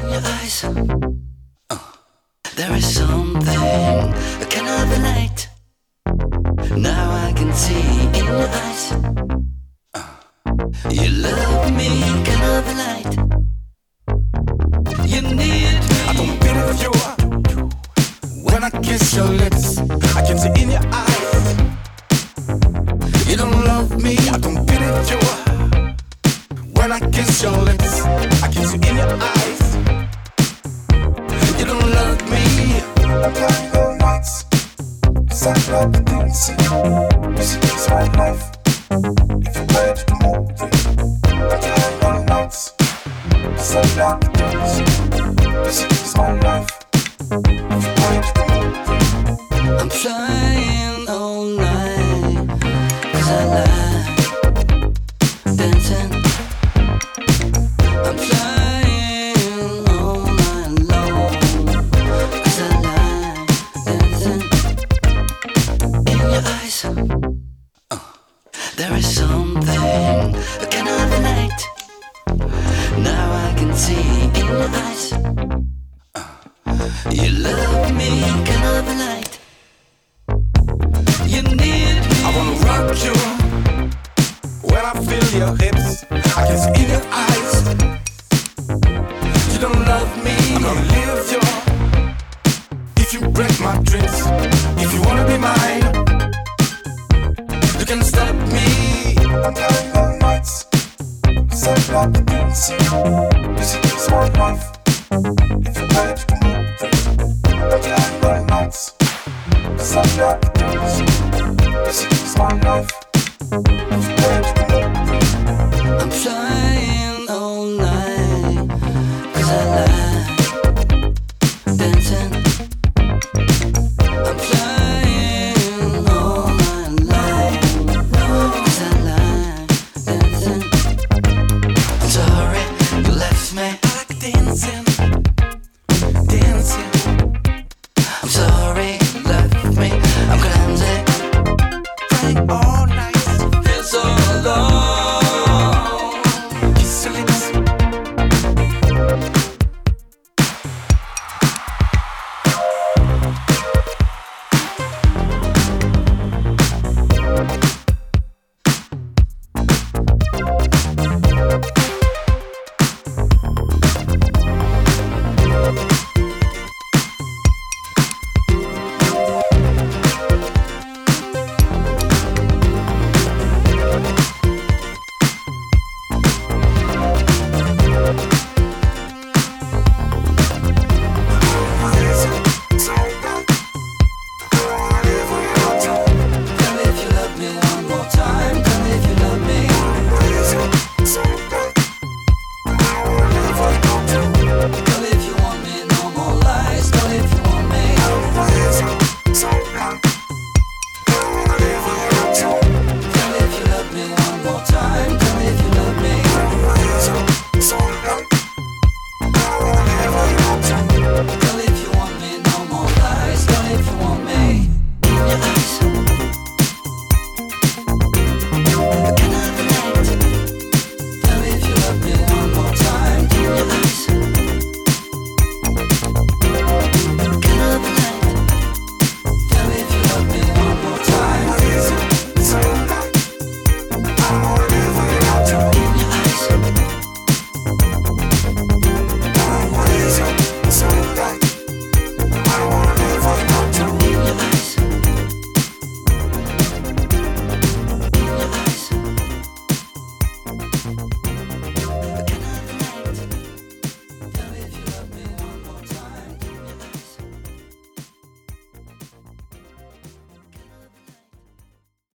your eyes, there is something, a kind of a light. Now I can see in your eyes, you love me, kind of a light. You need me. I don't believe you when I kiss your lips. I can see in your eyes, you don't love me. I don't believe you when I kiss your lips. I can see in your eyes, you don't love me. I'm counting all nights, 'cause I love the dancing. Music is my life. If you're ready to move it, I'm counting all nights, 'cause I love the dancing. Music is my life. If you're ready to move it, I'm flying all night, 'cause I like dancing. I'm flying all night long, 'cause I like dancing. In your eyes, there is something, a kind of a light. Now I can see in your eyes, you love me, kind of a light. You need me. I wanna rock you when I feel your hips. I can see in your eyes, you don't love me. I'm gonna leave you if you break my dreams. If you wanna be mine, you can stop me. I'm counting all nights, 'cause I love the dancing. Music is my life. If you're ready to move it, I'm counting all nights, 'cause I love the dancing. Music is my life.